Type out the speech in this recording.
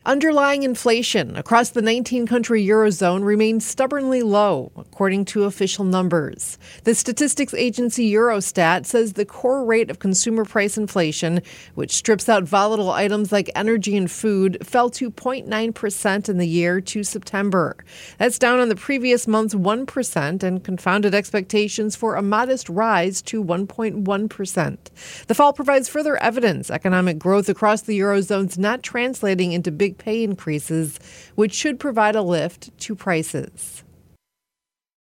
Underlying inflation across the 19-country Eurozone remains stubbornly low, according to official numbers. The statistics agency Eurostat says the core rate of consumer price inflation, which strips out volatile items like energy and food, fell to 0.9% in the year to September. That's down on the previous month's 1% and confounded expectations for a modest rise to 1.1%. The fall provides further evidence economic growth across the Eurozone's not translating into big pay increases, which should provide a lift to prices.